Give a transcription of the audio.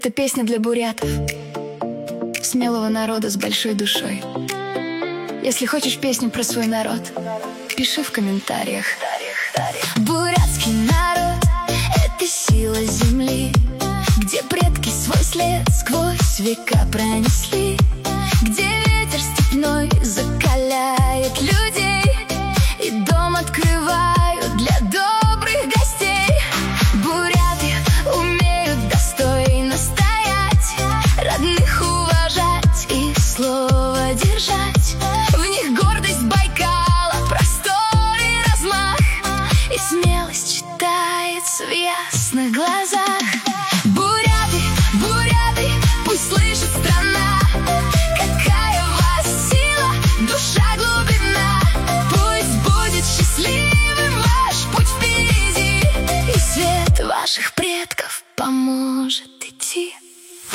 Это песня для бурятов, смелого народа с большой душой. Если хочешь песню про свой народ, пиши в комментариях. Бурятский народ — это сила земли, где предки свой след сквозь века пронесли, где ветер степной